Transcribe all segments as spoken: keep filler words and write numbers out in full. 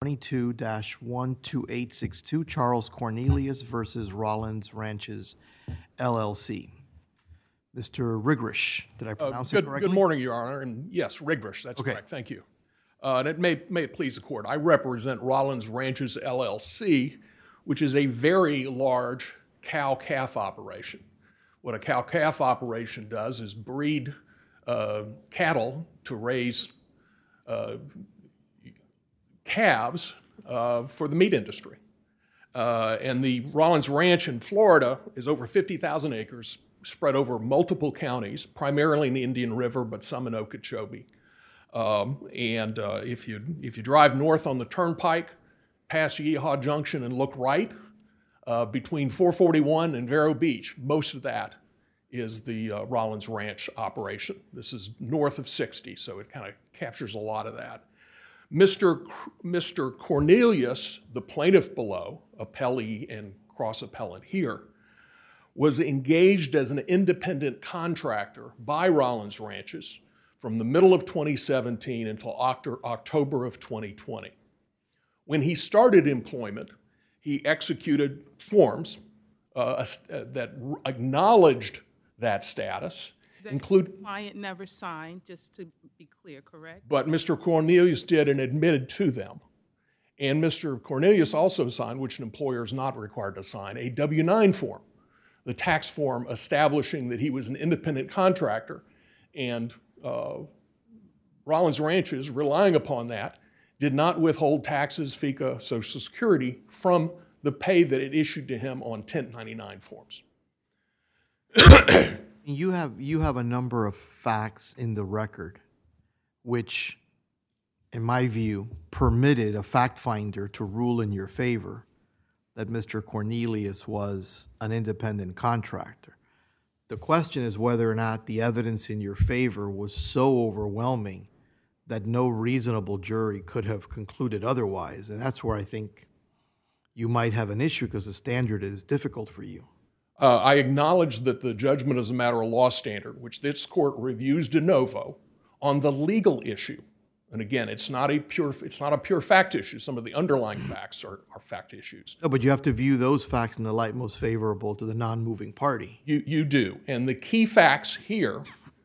twenty-two dash one two eight six two, Charles Cornelius versus Rollins Ranches, L L C. Mister Rigrish, did I pronounce uh, good, it correctly? Good morning, Your Honor, and yes, Rigrish, that's okay. correct, thank you. Uh, and it may, may it please the court, I represent Rollins Ranches, L L C, which is a very large cow-calf operation. What a cow-calf operation does is breed uh, cattle to raise uh, calves uh, for the meat industry. Uh, and the Rollins Ranch in Florida is over fifty thousand acres, spread over multiple counties, primarily in the Indian River, but some in Okeechobee. Um, and uh, if you if you drive north on the Turnpike, past Yeehaw Junction and look right, uh, between four forty-one and Vero Beach, most of that is the uh, Rollins Ranch operation. This is north of sixty, so it kind of captures a lot of that. Mister C- Mister Cornelius, the plaintiff below, appellee and cross-appellant here, was engaged as an independent contractor by Rollins Ranches from the middle of twenty seventeen until October of twenty twenty. When he started employment, he executed forms uh, that acknowledged that status. That include, the client never signed, just to be clear, correct? But Mister Cornelius did and admitted to them. And Mister Cornelius also signed, which an employer is not required to sign, a W nine form, the tax form establishing that he was an independent contractor. And uh, Rollins Ranches, relying upon that, did not withhold taxes, FICA, Social Security from the pay that it issued to him on ten ninety-nine forms. You have you have a number of facts in the record which, in my view, permitted a fact finder to rule in your favor that Mister Cornelius was an independent contractor. The question is whether or not the evidence in your favor was so overwhelming that no reasonable jury could have concluded otherwise. And that's where I think you might have an issue because the standard is difficult for you. Uh, I acknowledge that the judgment is a matter of law standard, which this court reviews de novo on the legal issue. And again, it's not a pure it's not a pure fact issue. Some of the underlying facts are, are fact issues. No, but you have to view those facts in the light most favorable to the non-moving party. You you do. And the key facts here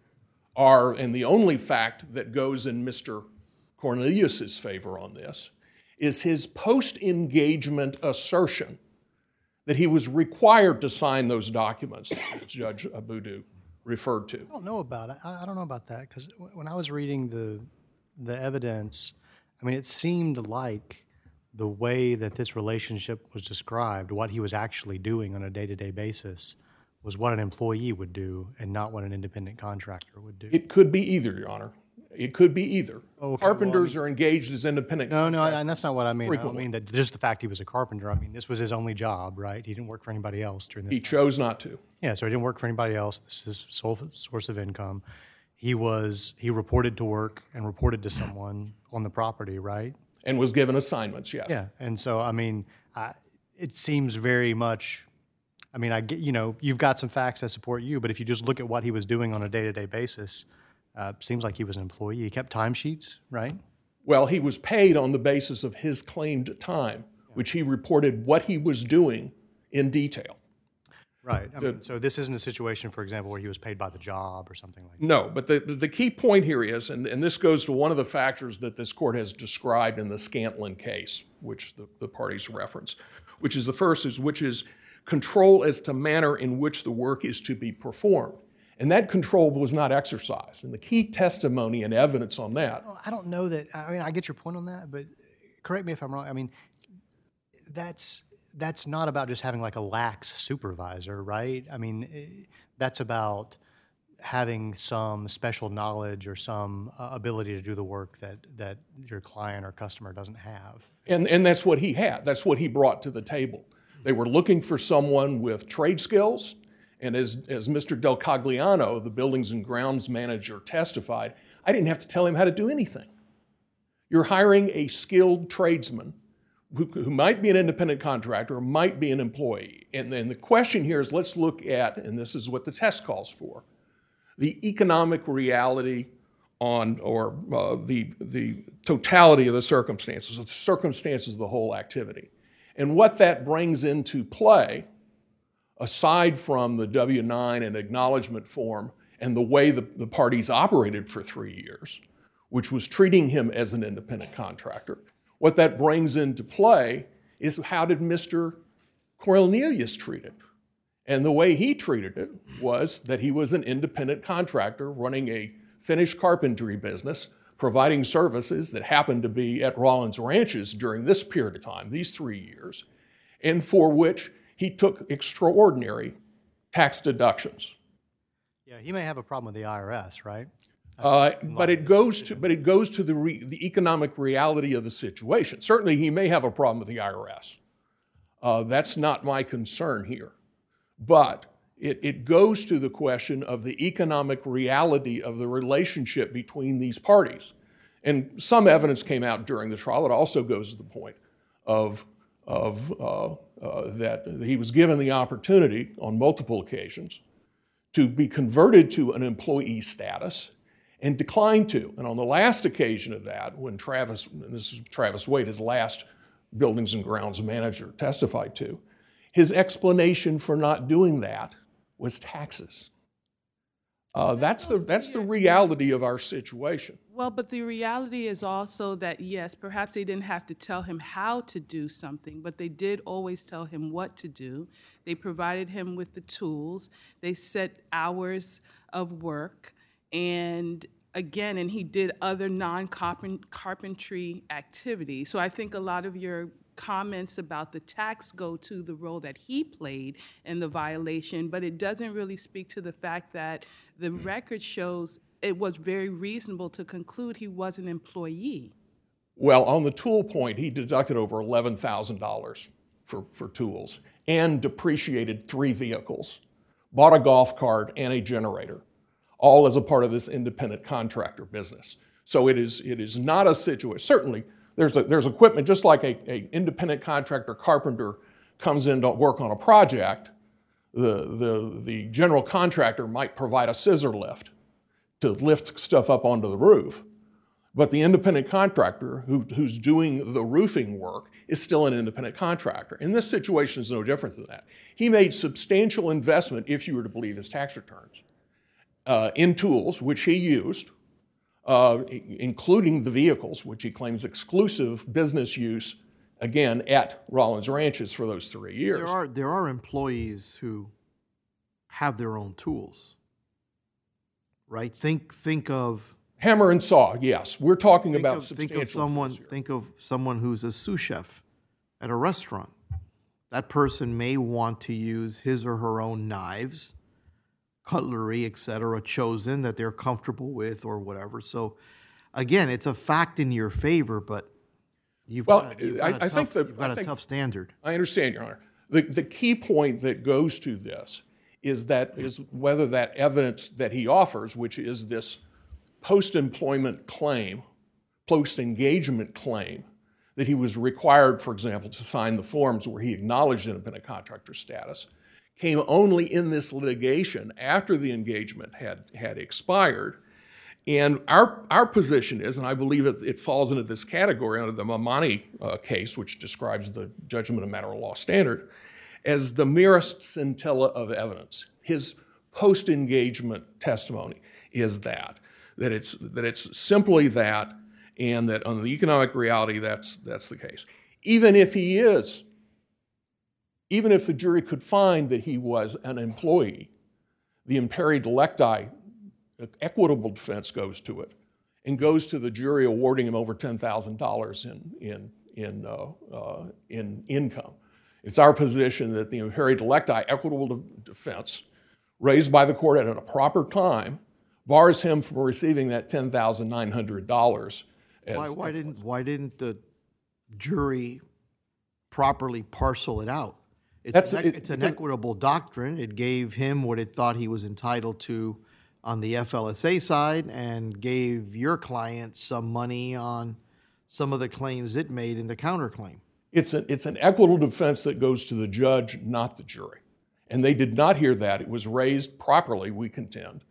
are, and the only fact that goes in Mister Cornelius's favor on this, is his post-engagement assertion that he was required to sign those documents that Judge Abudu referred to. I don't know about it. I I don't know about that because when I was reading the the evidence, I mean, it seemed like the way that this relationship was described, what he was actually doing on a day-to-day basis, was what an employee would do and not what an independent contractor would do. It could be either, Your Honor. It could be either. Okay, Carpenters well, are engaged as independent No, no, contractors. and that's not what I mean. Frequently. I don't mean that just the fact he was a carpenter. I mean, this was his only job, right? He didn't work for anybody else during this He time. chose not to. Yeah, so he didn't work for anybody else. This is his sole source of income. He was, he reported to work and reported to someone on the property, right? And was given assignments, yes. Yeah, and so, I mean, I, it seems very much, I mean, I get, you know, you've got some facts that support you, but if you just look at what he was doing on a day-to-day basis, uh, seems like he was an employee. He kept timesheets, right? Well, he was paid on the basis of his claimed time, which he reported what he was doing in detail. Right. I The- mean, so this isn't a situation, for example, where he was paid by the job or something like that. No, but the, the key point here is, and, and this goes to one of the factors that this court has described in the Scantlin case, which the, the parties reference, which is the first, is which is control as to manner in which the work is to be performed. And that control was not exercised. And the key testimony and evidence on that. Well, I don't know that, I mean, I get your point on that, but correct me if I'm wrong. I mean, that's that's not about just having like a lax supervisor, right? I mean, eh, that's about having some special knowledge or some uh, ability to do the work that, that your client or customer doesn't have. And, and that's what he had. That's what he brought to the table. They were looking for someone with trade skills. And as, as Mister Del Cogliano, the buildings and grounds manager, testified, I didn't have to tell him how to do anything. You're hiring a skilled tradesman who, who might be an independent contractor or might be an employee. And then the question here is, let's look at, and this is what the test calls for, the economic reality on or uh, the, the totality of the circumstances, the circumstances of the whole activity. And what that brings into play, aside from the W nine and acknowledgement form and the way the, the parties operated for three years, which was treating him as an independent contractor, what that brings into play is how did Mister Cornelius treat it? And the way he treated it was that he was an independent contractor running a finished carpentry business, providing services that happened to be at Rollins Ranches during this period of time, these three years, and for which he took extraordinary tax deductions. Yeah, he may have a problem with the I R S, right? Uh, but it goes to but it goes to the re, the economic reality of the situation. Certainly, he may have a problem with the I R S. Uh, that's not my concern here, but it, it goes to the question of the economic reality of the relationship between these parties. And some evidence came out during the trial. It also goes to the point of of uh, uh, that he was given the opportunity on multiple occasions to be converted to an employee status and declined to. And on the last occasion of that, when Travis, and this is Travis Wade, his last buildings and grounds manager, testified to, his explanation for not doing that was taxes. Uh, that's the that's the reality of our situation. Well, but the reality is also that, yes, perhaps they didn't have to tell him how to do something, but they did always tell him what to do. They provided him with the tools. They set hours of work. And again, and he did other non-carpentry activities. So I think a lot of your comments about the tax go to the role that he played in the violation, but it doesn't really speak to the fact that the record shows it was very reasonable to conclude he was an employee. Well, on the tool point, he deducted over eleven thousand dollars for, for tools and depreciated three vehicles, bought a golf cart and a generator, all as a part of this independent contractor business. So it is, it is not a situation. Certainly, there's, a, there's equipment, just like a, a independent contractor carpenter comes in to work on a project, the, the, the general contractor might provide a scissor lift to lift stuff up onto the roof. But the independent contractor who, who's doing the roofing work is still an independent contractor. And this situation is no different than that. He made substantial investment, if you were to believe his tax returns, uh, in tools, which he used, uh, including the vehicles, which he claims exclusive business use, again, at Rollins Ranches for those three years. There are, there are employees who have their own tools, right? Think, think of... Hammer and saw, yes. We're talking think about of, substantial think of someone. tools here. Think of someone who's a sous chef at a restaurant. That person may want to use his or her own knives, cutlery, et cetera, chosen that they're comfortable with or whatever. So, again, it's a fact in your favor, but you've Well, got, a, you've got I- a I tough, think that- you've got I a think- tough standard. I understand, Your Honor. The, the key point that goes to this is that is whether that evidence that he offers, which is this post-employment claim, post-engagement claim, that he was required, for example, to sign the forms where he acknowledged independent contractor status, came only in this litigation after the engagement had, had expired. And our, our position is, and I believe it, it falls into this category under the Mamani uh, case, which describes the judgment of matter of law standard, as the merest scintilla of evidence. His post-engagement testimony is that, that it's, that it's simply that, and that on the economic reality, that's, that's the case. Even if he is, even if the jury could find that he was an employee, the imperi delicti equitable defense goes to it and goes to the jury awarding him over ten thousand dollars in, in, in, uh, uh, in income. It's our position that the imperi delicti equitable de defense raised by the court at a proper time bars him from receiving that ten thousand nine hundred dollars. Why, why didn't why didn't the jury properly parcel it out? It's, That's- an, it- it's an because- equitable doctrine. It gave him what it thought he was entitled to on the F L S A side and gave your client some money on some of the claims it made in the counterclaim. It's an, it's an equitable defense that goes to the judge, not the jury. And they did not hear that. It was raised properly, we contend,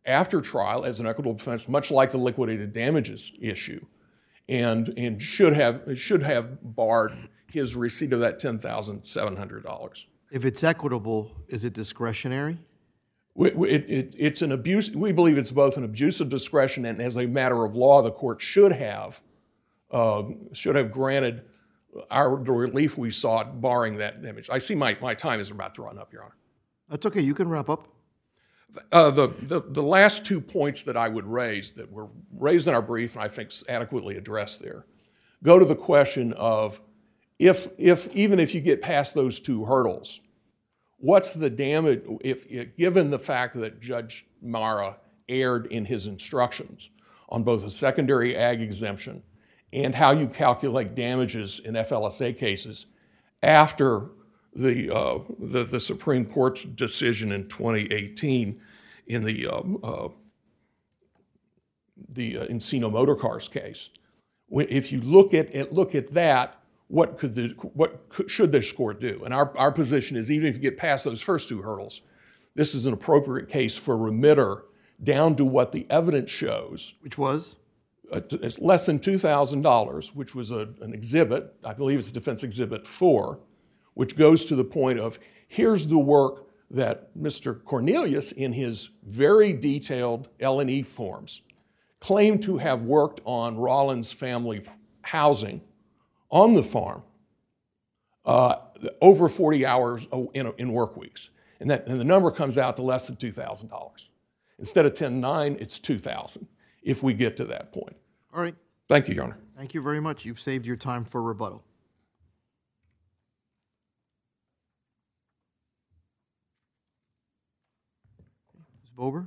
after trial as an equitable defense, much like the liquidated damages issue, and, and should have, should have barred his receipt of that ten thousand seven hundred dollars. If it's equitable, is it discretionary? It, it, it's an abuse. We believe it's both an abuse of discretion, and as a matter of law, the court should have uh, should have granted our the relief we sought, barring that damage. I see my, my time is about to run up, Your Honor. That's okay. You can wrap up. Uh, the, the the last two points that I would raise that were raised in our brief, and I think adequately addressed there, go to the question of if if even if you get past those two hurdles, what's the damage, if, if given the fact that Judge Mara erred in his instructions on both a secondary ag exemption and how you calculate damages in F L S A cases after the, uh, the, the Supreme Court's decision in twenty eighteen in the, um, uh, the uh, Encino Motor Cars case. When, if you look at, at, look at that, what could the, what could, should this court do? And our, our position is, even if you get past those first two hurdles, this is an appropriate case for remitter down to what the evidence shows. Which was? Uh, it's less than two thousand dollars, which was a, an exhibit, I believe it's Defense Exhibit four, which goes to the point of, here's the work that Mister Cornelius, in his very detailed L and E forms, claimed to have worked on Rollins family housing on the farm uh, over forty hours in, in work weeks. And, that, and the number comes out to less than two thousand dollars. Instead of ten nine, it's two thousand dollars if we get to that point. All right. Thank you, Your Honor. Thank you very much. You've saved your time for rebuttal. Miz Bober?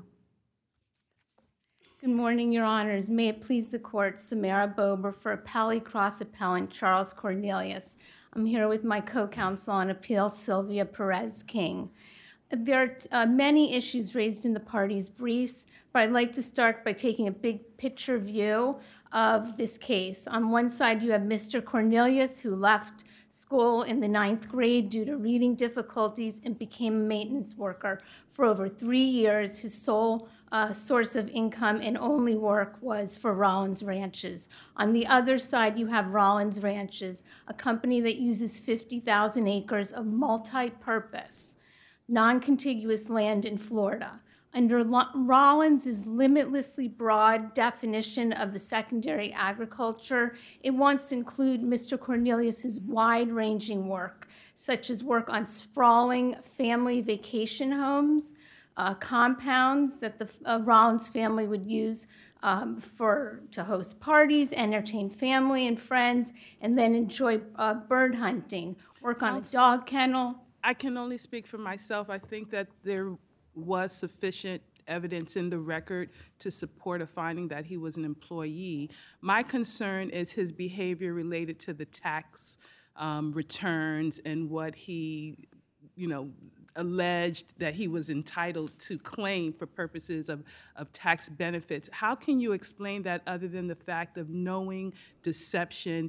Good morning, Your Honors. May it please the Court, Samara Bober for Appellee Cross Appellant Charles Cornelius. I'm here with my co-counsel on appeal, Sylvia Perez King. There are uh, many issues raised in the parties' briefs, but I'd like to start by taking a big picture view of this case. On one side, you have Mister Cornelius, who left school in the ninth grade due to reading difficulties and became a maintenance worker for over three years. His sole uh, source of income and only work was for Rollins Ranches. On the other side, you have Rollins Ranches, a company that uses fifty thousand acres of multi-purpose, non-contiguous land in Florida. Under Rollins' limitlessly broad definition of the secondary agriculture, it wants to include Mister Cornelius' wide-ranging work, such as work on sprawling family vacation homes, uh, compounds that the uh, Rollins family would use um, for to host parties, entertain family and friends, and then enjoy uh, bird hunting, work on a dog kennel. I can only speak for myself. I think that there was sufficient evidence in the record to support a finding that he was an employee. My concern is his behavior related to the tax um, returns and what he, you know, alleged that he was entitled to claim for purposes of, of tax benefits. How can you explain that other than the fact of knowing deception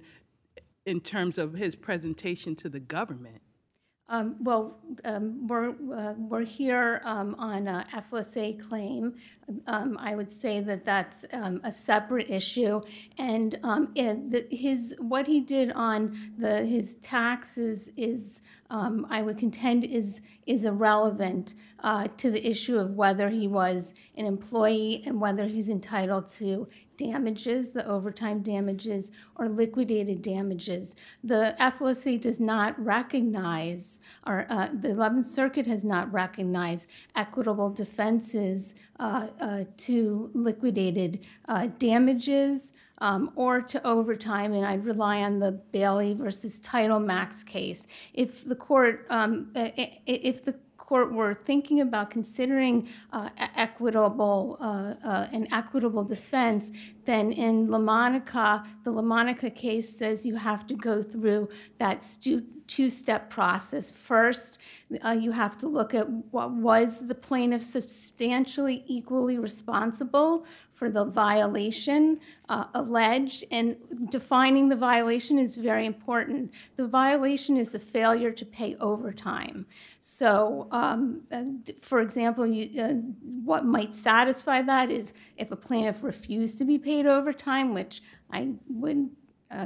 in terms of his presentation to the government? Um, well, um, we're, uh, we're here um, on a F L S A claim. Um, I would say that that's um, a separate issue, and um, it, the, his what he did on the his taxes is, um, I would contend, is is irrelevant uh, to the issue of whether he was an employee and whether he's entitled to damages, the overtime damages, or liquidated damages. The F L S A does not recognize, or uh, the eleventh Circuit has not recognized equitable defenses uh, uh, to liquidated uh, damages um, or to overtime, and I'd rely on the Bailey versus Title Max case. If the court, um, if the court were thinking about considering uh, equitable, uh, uh, an equitable defense, then in LaMonica, the LaMonica case says you have to go through that stu- two-step process. First, uh, you have to look at what was the plaintiff substantially equally responsible for the violation uh, alleged, and defining the violation is very important. The violation is the failure to pay overtime. So So, um, uh, for example, you, uh, what might satisfy that is if a plaintiff refused to be paid overtime, which I would uh,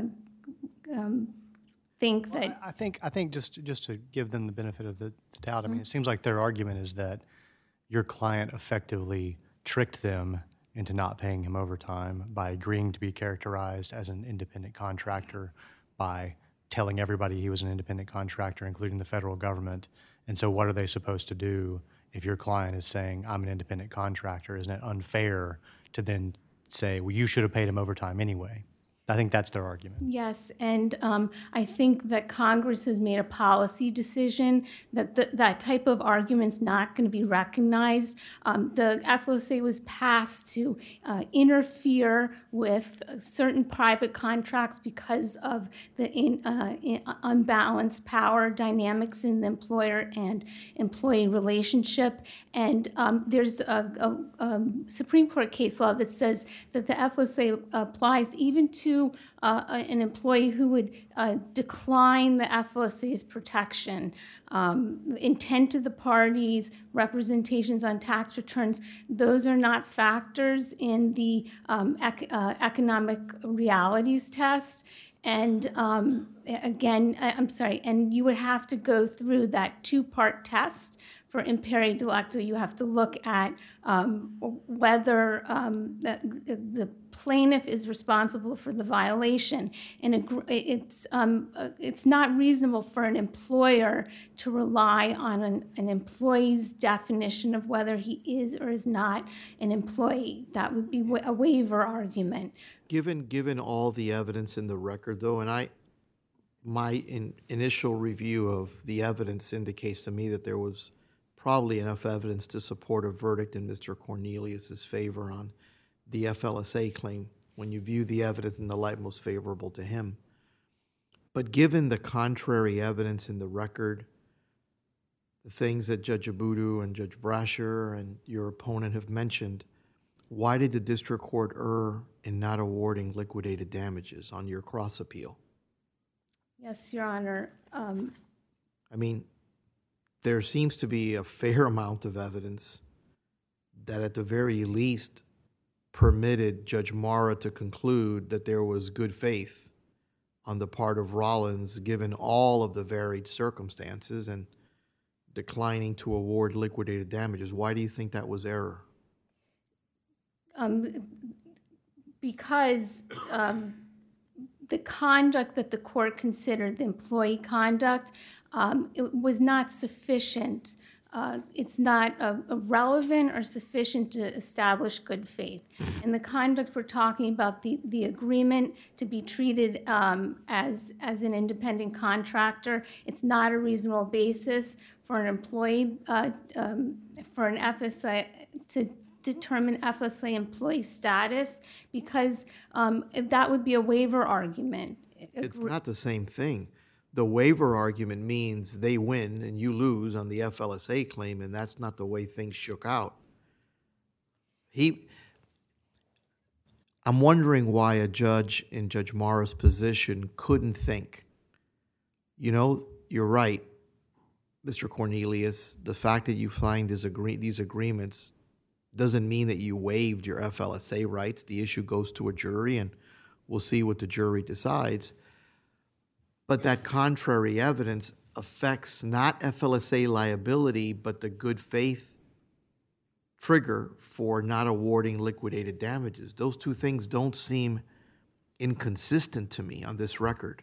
um, think Well, that. I I think, I think just, just to give them the benefit of the the doubt, I mean, it seems like their argument is that your client effectively tricked them into not paying him overtime by agreeing to be characterized as an independent contractor, by telling everybody he was an independent contractor, including the federal government. And so what are they supposed to do if your client is saying, I'm an independent contractor? Isn't it unfair to then say, well, you should have paid him overtime anyway? I think that's their argument. Yes, and um, I think that Congress has made a policy decision that th- that type of argument's not going to be recognized. Um, the F L S A was passed to uh, interfere with certain private contracts because of the in, uh, in unbalanced power dynamics in the employer and employee relationship. And um, there's a, a, a Supreme Court case law that says that the F L S A applies even to Uh, an employee who would uh, decline the F L S A's protection. Um, intent of the parties, representations on tax returns, those are not factors in the um, ec- uh, economic realities test. And um, again, I- I'm sorry, and you would have to go through that two-part test. For imperi delicto, you have to look at um, whether um, the, the plaintiff is responsible for the violation. And it's, um, it's not reasonable for an employer to rely on an, an employee's definition of whether he is or is not an employee. That would be a waiver argument. Given, given all the evidence in the record, though, and I, my in, initial review of the evidence indicates to me that there was probably enough evidence to support a verdict in Mister Cornelius's favor on the F L S A claim when you view the evidence in the light most favorable to him. But given the contrary evidence in the record, the things that Judge Abudu and Judge Brasher and your opponent have mentioned, why did the district court err in not awarding liquidated damages on your cross appeal? Yes, Your Honor. Um, I mean, there seems to be a fair amount of evidence that at the very least permitted Judge Mara to conclude that there was good faith on the part of Rollins given all of the varied circumstances and declining to award liquidated damages. Why do you think that was error? Um, because um, the conduct that the court considered, the employee conduct, um, it was not sufficient. Uh, it's not uh, relevant or sufficient to establish good faith. And the conduct we're talking about, the, the agreement to be treated um, as, as an independent contractor, it's not a reasonable basis for an employee, uh, um, for an F S A to determine F S A employee status, because um, that would be a waiver argument. It's not the same thing. The waiver argument means they win and you lose on the F L S A claim, and that's not the way things shook out. He, I'm wondering why a judge in Judge Mara's position couldn't think, you know, you're right, Mister Cornelius, the fact that you find these, agree- these agreements doesn't mean that you waived your F L S A rights. The issue goes to a jury, and we'll see what the jury decides. But that contrary evidence affects not F L S A liability, but the good faith trigger for not awarding liquidated damages. Those two things don't seem inconsistent to me on this record.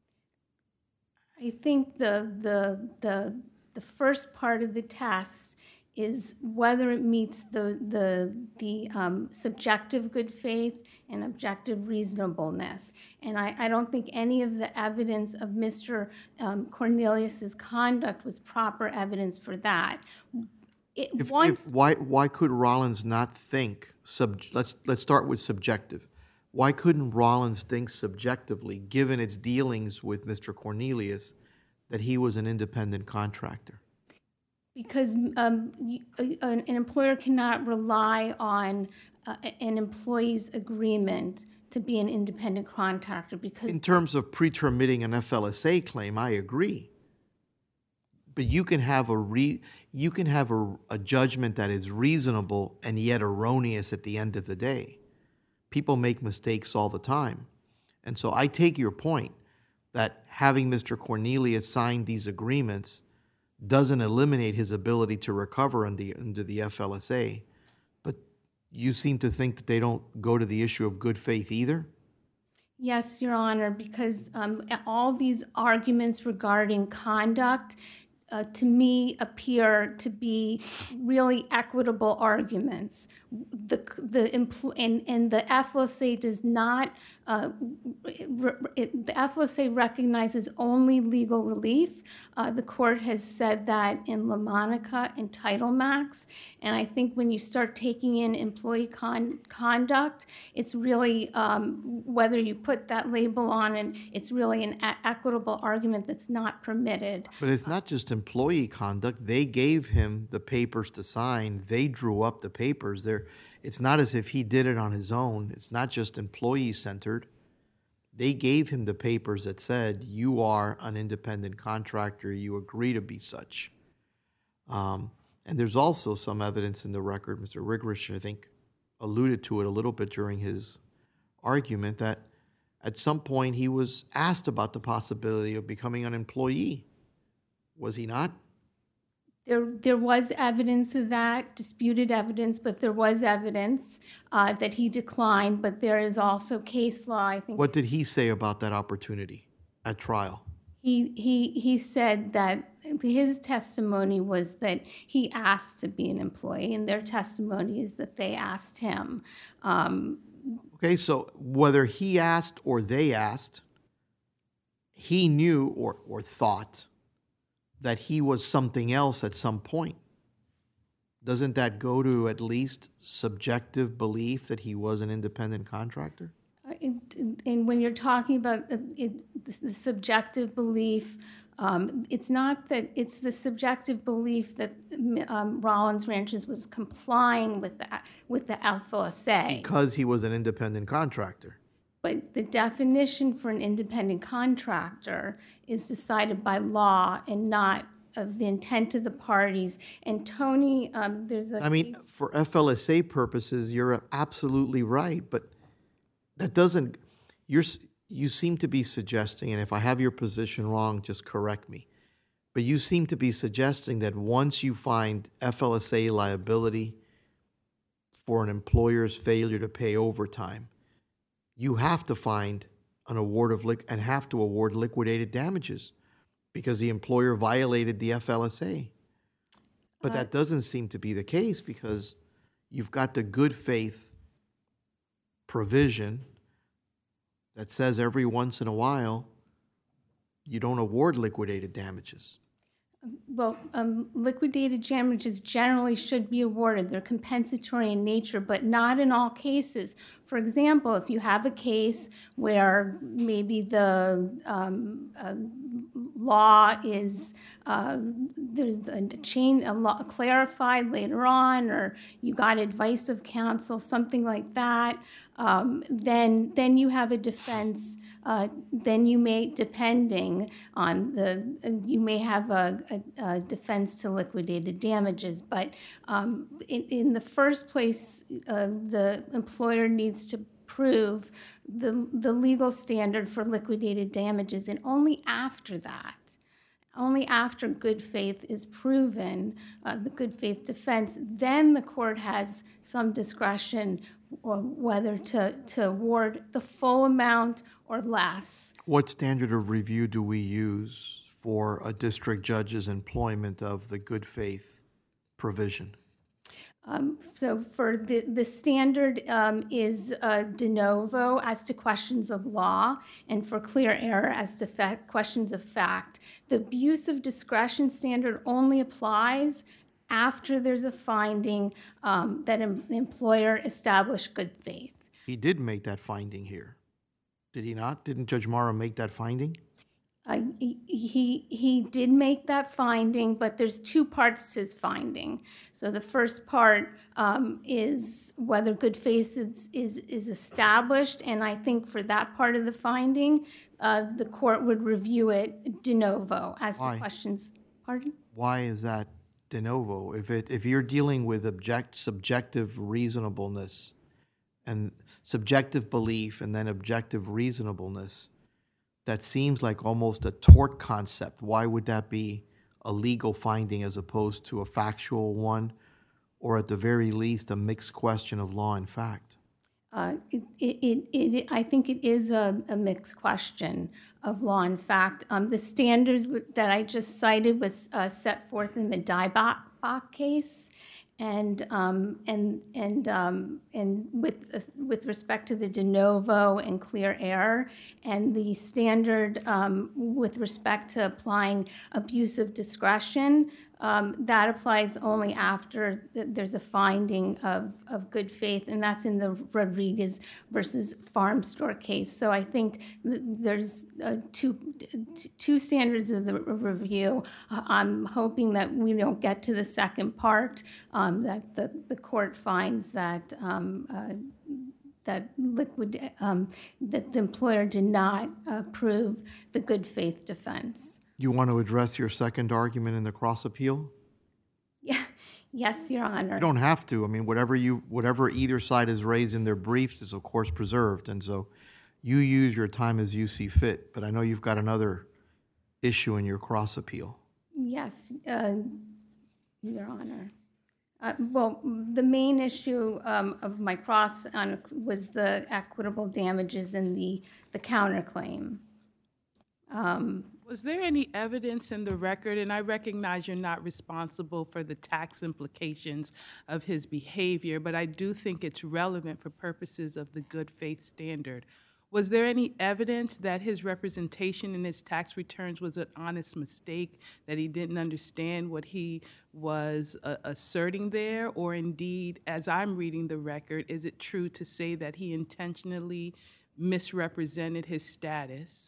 I think the, the, the, the first part of the test is whether it meets the, the, the um, subjective good faith and objective reasonableness. And I, I don't think any of the evidence of Mister Um, Cornelius's conduct was proper evidence for that. It, If, once, if, why, why could Rollins not think, sub, let's, let's start with subjective. Why couldn't Rollins think subjectively, given its dealings with Mister Cornelius, that he was an independent contractor? Because um, you, an, an employer cannot rely on uh, an employee's agreement to be an independent contractor, because In terms of pre-termitting an F L S A claim, I agree. but you can have a re, you can have a, a judgment that is reasonable and yet erroneous at the end of the day. People make mistakes all the time. And so I take your point that having Mister Cornelius sign these agreements doesn't eliminate his ability to recover under, under the F L S A, but you seem to think that they don't go to the issue of good faith either? Yes, Your Honor, because um, all these arguments regarding conduct, uh, to me, appear to be really equitable arguments. The the empl- and, and the F L S A does not. Uh, it, the F L S A recognizes only legal relief. Uh, the court has said that in LaMonica and Title Max, and I think when you start taking in employee con- conduct, it's really um, whether you put that label on, and it's really an e- equitable argument that's not permitted. But it's not just employee conduct. They gave him the papers to sign. They drew up the papers. They're, it's not as if he did it on his own. It's not just employee-centered. They gave him the papers that said, you are an independent contractor. You agree to be such. Um, and there's also some evidence in the record, Mister Rigrish, I think, alluded to it a little bit during his argument, that at some point he was asked about the possibility of becoming an employee. Was he not? There, there was evidence of that, disputed evidence, but there was evidence uh, that he declined. But there is also case law, I think. What did he say about that opportunity at trial? He, he, he said that his testimony was that he asked to be an employee, and their testimony is that they asked him. Um, Okay, so whether he asked or they asked, he knew or, or thought that he was something else at some point. Doesn't that go to at least subjective belief that he was an independent contractor? And when you're talking about it, the subjective belief, um, it's not that, it's the subjective belief that um, Rollins Ranches was complying with the, with the F L S A. Because he was an independent contractor. But the definition for an independent contractor is decided by law and not uh, the intent of the parties. And Tony, um, there's a I mean, case- for F L S A purposes, you're absolutely right, but that doesn't, you're, you seem to be suggesting, and if I have your position wrong, just correct me, but you seem to be suggesting that once you find F L S A liability for an employer's failure to pay overtime, you have to find an award of liq- and have to award liquidated damages because the employer violated the F L S A. But Uh, that doesn't seem to be the case because you've got the good faith provision that says every once in a while you don't award liquidated damages. Well, um, liquidated damages generally should be awarded. They're compensatory in nature, but not in all cases. For example, if you have a case where maybe the um, uh, law is uh, there's a chain a law clarified later on, or you got advice of counsel, something like that, um, then then you have a defense. Uh, then you may, depending on the, you may have a, a, a defense to liquidated damages. But um, in, in the first place, uh, the employer needs to prove the, the legal standard for liquidated damages, and only after that, only after good faith is proven, uh, the good faith defense, then the court has some discretion or whether to, to award the full amount or less. What standard of review do we use for a district judge's employment of the good faith provision? Um, so for the, the standard um, is uh, de novo as to questions of law, and for clear error as to fact, questions of fact. The abuse of discretion standard only applies after there's a finding um, that an employer established good faith. He did make that finding here, did he not? Didn't Judge Morrow make that finding? Uh, he, he he did make that finding, but there's two parts to his finding. So the first part um, is whether good faith is, is is established, and I think for that part of the finding, uh, the court would review it de novo as Why? to questions. Pardon? Why is that de novo? If it, if you're dealing with object, subjective reasonableness and subjective belief and then objective reasonableness, that seems like almost a tort concept. Why would that be a legal finding as opposed to a factual one, or at the very least, a mixed question of law and fact? Uh, it, it, it, it, I think it is a, a mixed question of law and fact. Um, the standards that I just cited was uh, set forth in the Dybach case, and um, and and um, and with uh, with respect to the de novo and clear error, and the standard um, with respect to applying abuse of discretion. Um, that applies only after th there's a finding of, of good faith, and that's in the Rodriguez versus Farm Store case. So I think th there's uh, two, two standards of the review. Uh, I'm hoping that we don't get to the second part, um, that the, the court finds that um, uh, that liquid um, that the employer did not uh, prove the good faith defense. You want to address your second argument in the cross appeal? Yeah, yes, Your Honor. You don't have to. I mean, whatever you, whatever either side has raised in their briefs is of course preserved, and so you use your time as you see fit. But I know you've got another issue in your cross appeal. Yes, uh, Your Honor. Uh, well, the main issue um, of my cross on was the equitable damages and the the counterclaim. Um, Was there any evidence in the record, and I recognize you're not responsible for the tax implications of his behavior, but I do think it's relevant for purposes of the good faith standard. Was there any evidence that his representation in his tax returns was an honest mistake, that he didn't understand what he was uh, asserting there? Or indeed, as I'm reading the record, is it true to say that he intentionally misrepresented his status?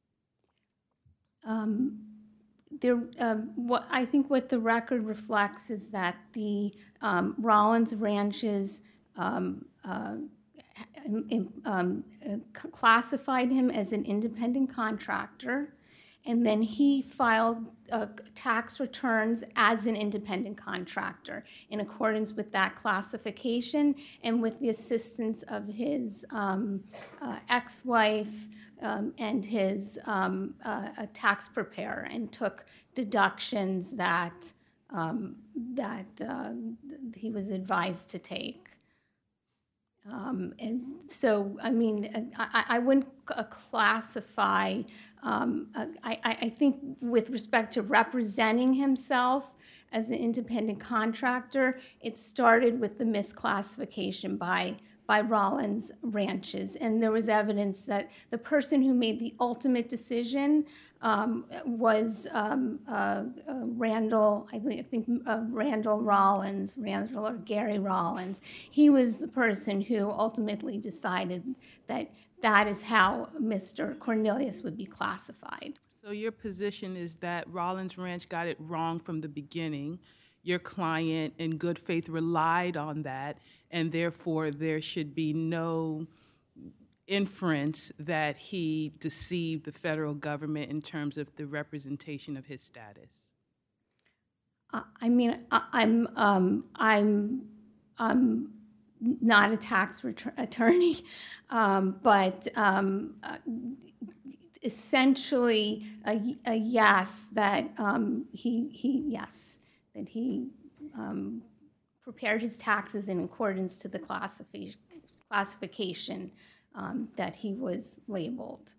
Um, there, um, what I think what the record reflects is that the um, Rollins Ranches um, uh, um, uh, classified him as an independent contractor, and then he filed uh, tax returns as an independent contractor in accordance with that classification and with the assistance of his um, uh, ex-wife um, and his um, uh, a tax preparer, and took deductions that um, that uh, he was advised to take. Um, and so, I mean, I, I wouldn't uh, classify, um, uh, I, I think with respect to representing himself as an independent contractor, it started with the misclassification by, by Rollins Ranches. And there was evidence that the person who made the ultimate decision um, was um, uh, uh, Randall, I think uh, Randall Rollins, Randall or Gary Rollins. He was the person who ultimately decided that that is how Mister Cornelius would be classified. So your position is that Rollins Ranch got it wrong from the beginning. Your client, in good faith, relied on that, and therefore there should be no inference that he deceived the federal government in terms of the representation of his status. Uh, I mean, I, I'm, um, I'm, I'm not a tax attorney, um, but um, uh, essentially a, a yes that um, he, he, yes, that he um, prepared his taxes in accordance to the classifi classification um, that he was labeled.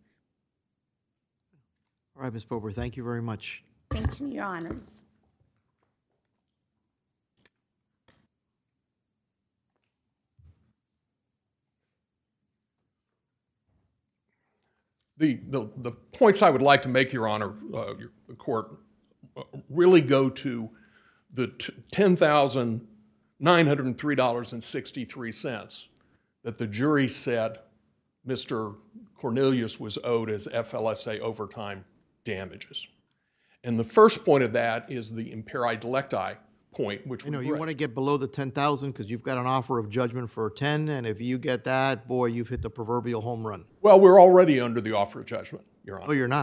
All right, Miz Bober, thank you very much. Thank you, Your Honors. The, the, the points I would like to make, Your Honor, uh, your, the court, uh, really go to the ten thousand nine hundred three dollars and sixty-three cents that the jury said Mister Cornelius was owed as F L S A overtime damages. And the first point of that is the imperi delicti point, which You know, we've you read. want to get below the ten thousand because you've got an offer of judgment for ten, and if you get that, boy, you've hit the proverbial home run. Well, we're already under the offer of judgment, Your Honor. Oh, you're not?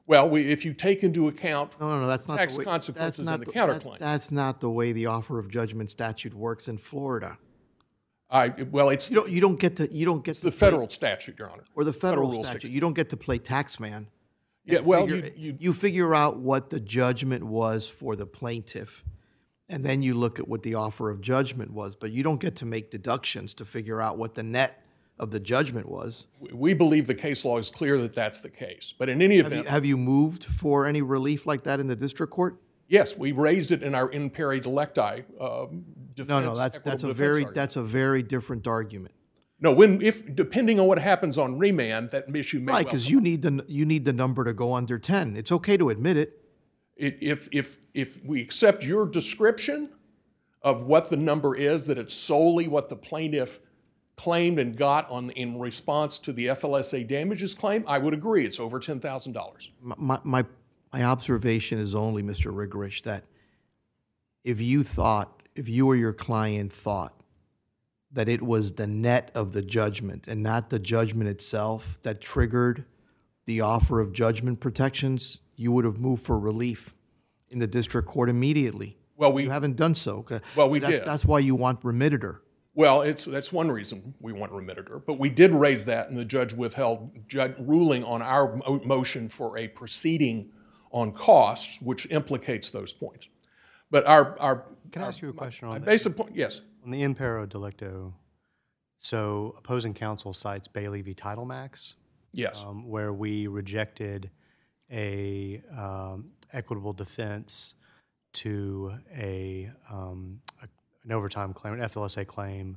Well, we, if you take into account No, no, no, that's not tax the way, consequences that's and not the the, that's, counterclaim. that's not the way the offer of judgment statute works in Florida. I, well, it's You don't, you don't get to, you don't get to the play- federal statute, Your Honor. or the federal, Rule statute. sixty. You don't get to play taxman. Yeah, well, Figure- you, you, you figure out what the judgment was for the plaintiff, and then you look at what the offer of judgment was. But you don't get to make deductions to figure out what the net of the judgment was. we believe the case law is clear that that's the case. But in any Have you, event, have you moved for any relief like that in the district court? yes, we raised it in our in peri delecti um, defense. No, no, that's that's equitable a defense very argument. that's a very different argument. No, when if depending on what happens on remand, that issue may Right, well because come you need the you need the number to go under ten. It's okay to admit it. It, if, if, if we accept your description of what the number is, that it's solely what the plaintiff claimed and got on, in response to the F L S A damages claim, I would agree, it's over ten thousand dollars. My, my, my observation is only, Mister Rigorich, that if you thought, if you or your client thought that it was the net of the judgment and not the judgment itself that triggered the offer of judgment protections, you would have moved for relief in the district court immediately. Well, we, You haven't done so. Well, we that's, did. That's why you want remittitor. well, it's, that's one reason we want remittitor, but we did raise that and the judge withheld judge, ruling on our mo- motion for a proceeding on costs, which implicates those points. But our, our Can I ask you a question my on that? basic point, yes. On the impero delicto, so opposing counsel cites Bailey v. Title Max, Yes. um, where we rejected a um, equitable defense to a, um, a an overtime claim, an F L S A claim,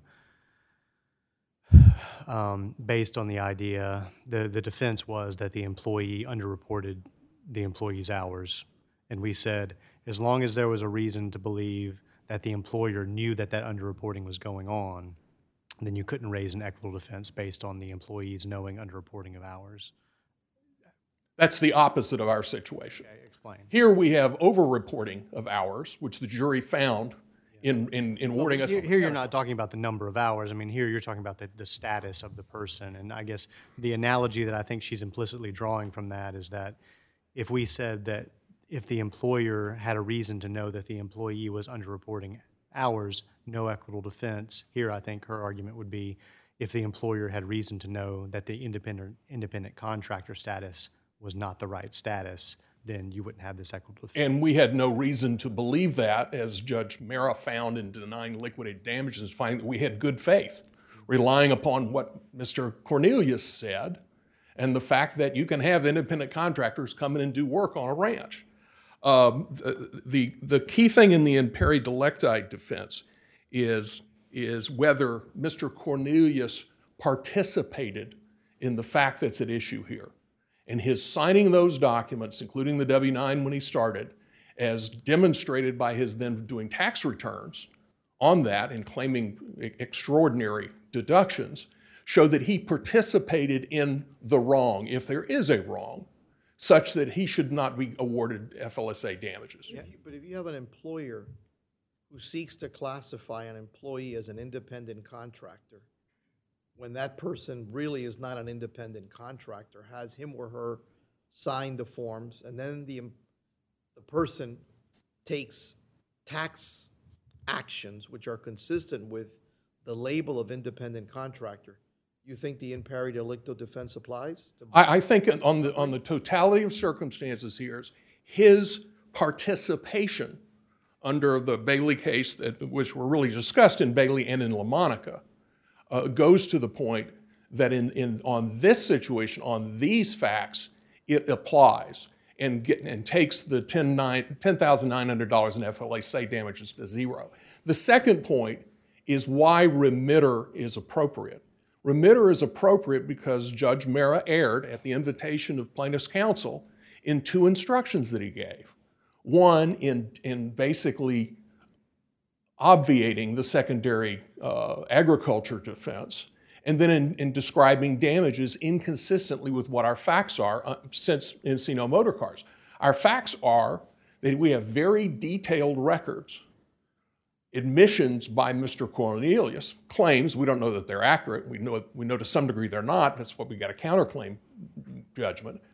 um, based on the idea the the defense was that the employee underreported the employee's hours, and we said as long as there was a reason to believe that the employer knew that that underreporting was going on, then you couldn't raise an equitable defense based on the employee's knowing underreporting of hours. That's the opposite of our situation. Okay, explain. Here we have over-reporting of hours, which the jury found in, in, in awarding us. Here, here you're not talking about the number of hours. I mean, here you're talking about the, the status of the person. And I guess the analogy that I think she's implicitly drawing from that is that if we said that if the employer had a reason to know that the employee was underreporting hours, no equitable defense. Here I think her argument would be if the employer had reason to know that the independent independent contractor status was not the right status, then you wouldn't have this equitable defense. And we had no reason to believe that, as Judge Mara found in denying liquidated damages, finding that we had good faith, relying upon what Mister Cornelius said, and the fact that you can have independent contractors come in and do work on a ranch. Um, the, the, the key thing in the imperi delecti defense is, is whether Mister Cornelius participated in the fact that's at issue here. And his signing those documents, including the W nine when he started, as demonstrated by his then doing tax returns on that and claiming extraordinary deductions, show that he participated in the wrong, if there is a wrong, such that he should not be awarded F L S A damages. If you- But if you have an employer who seeks to classify an employee as an independent contractor, when that person really is not an independent contractor, has him or her sign the forms, and then the, em- the person takes tax actions which are consistent with the label of independent contractor, you think the imperi delicto defense applies? to- I, I think on the, on the totality of circumstances here, is his participation under the Bailey case, that, which were really discussed in Bailey and in LaMonica, uh, goes to the point that in, in, on this situation, on these facts, it applies and, get, and takes the ten thousand nine hundred dollars in F L S A damages to zero. The second point is why remitter is appropriate. Remitter is appropriate because Judge Mara erred at the invitation of plaintiff's counsel in two instructions that he gave. One, in, in basically obviating the secondary uh, agriculture defense, and then in, in describing damages inconsistently with what our facts are uh, since Encino Motor Cars. Our facts are that we have very detailed records, admissions by Mister Cornelius, claims, we don't know that they're accurate, we know, we know to some degree they're not, that's what we got a counterclaim judgment,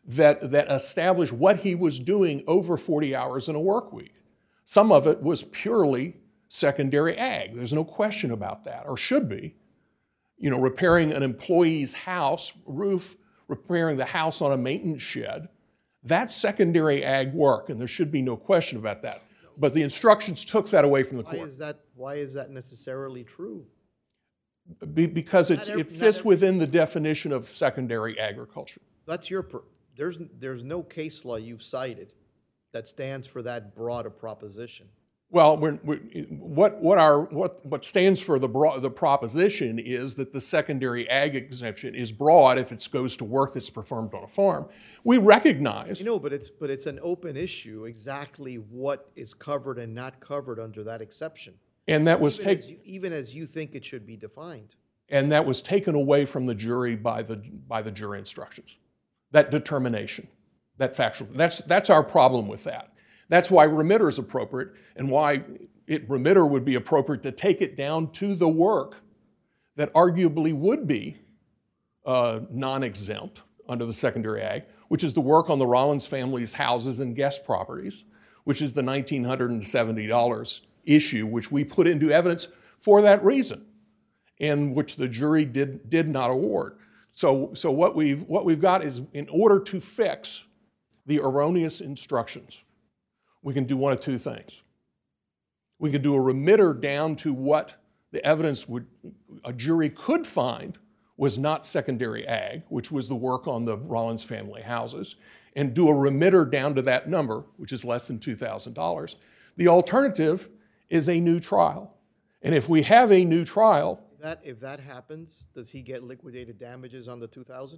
that, that establish what he was doing over forty hours in a work week. Some of it was purely secondary ag. There's no question about that, or should be. You know, repairing an employee's house roof, repairing the house on a maintenance shed, that's secondary ag work, and there should be no question about that. But the instructions took that away from the Why court. is that, why is that necessarily true? Be- because it's, Not ev- it not fits every- within the definition of secondary agriculture. That's your, per- there's, there's no case law you've cited that stands for that broad a proposition. Well, we're, we're, what, what, our, what, what stands for the, broad, the proposition is that the secondary ag exemption is broad if it goes to work that's performed on a farm. We recognize, You know, but it's, but it's an open issue exactly what is covered and not covered under that exception. and that was Even as taken. you- Even as you think it should be defined. And that was taken away from the jury by the, by the jury instructions. That determination, that factual, that's, that's our problem with that. That's why remitter is appropriate, and why it, remitter would be appropriate to take it down to the work that arguably would be uh, non-exempt under the secondary ag, which is the work on the Rollins family's houses and guest properties, which is the one thousand nine hundred seventy dollars issue, which we put into evidence for that reason, and which the jury did, did not award. So, so what, we've, what we've got is, in order to fix the erroneous instructions, we can do one of two things. We can do a remitter down to what the evidence would, a jury could find was not secondary ag, which was the work on the Rollins family houses, and do a remitter down to that number, which is less than two thousand dollars. The alternative is a new trial. And if we have a new trial, That, if that happens, does he get liquidated damages on the two thousand?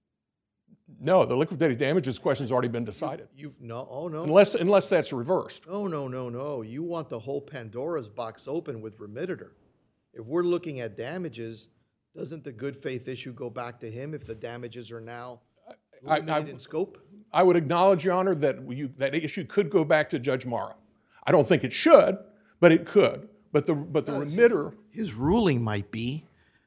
no, the liquidated damages question has already been decided, You've, no, oh, no. unless, unless that's reversed. No, no, no, no. You want the whole Pandora's box open with remitter. If we're looking at damages, doesn't the good faith issue go back to him if the damages are now I- I- limited in scope? I would acknowledge, Your Honor, that you, that issue could go back to Judge Morrow. I don't think it should, but it could. But the, but the remitter, His ruling might be,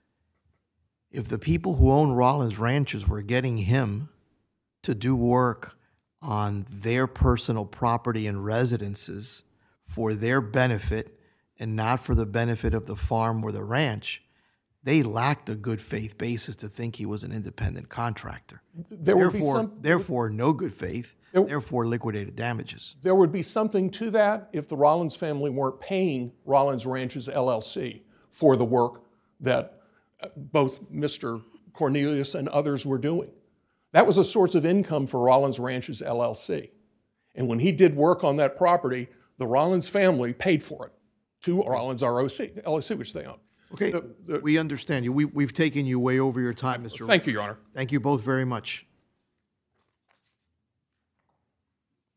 if the people who own Rollins ranches were getting him to do work on their personal property and residences for their benefit and not for the benefit of the farm or the ranch, they lacked a good faith basis to think he was an independent contractor. there would be Therefore, some, therefore, no good faith, There- therefore liquidated damages. there would be something to that if the Rollins family weren't paying Rollins Ranches L L C for the work that uh, both Mister Cornelius and others were doing. That was a source of income for Rollins Ranches L L C. And when he did work on that property, the Rollins family paid for it to Rollins R O C, L L C, which they own. Okay, The- the- we understand you. We, we've taken you way over your time, Mister Thank you, Your Honor. Thank you both very much.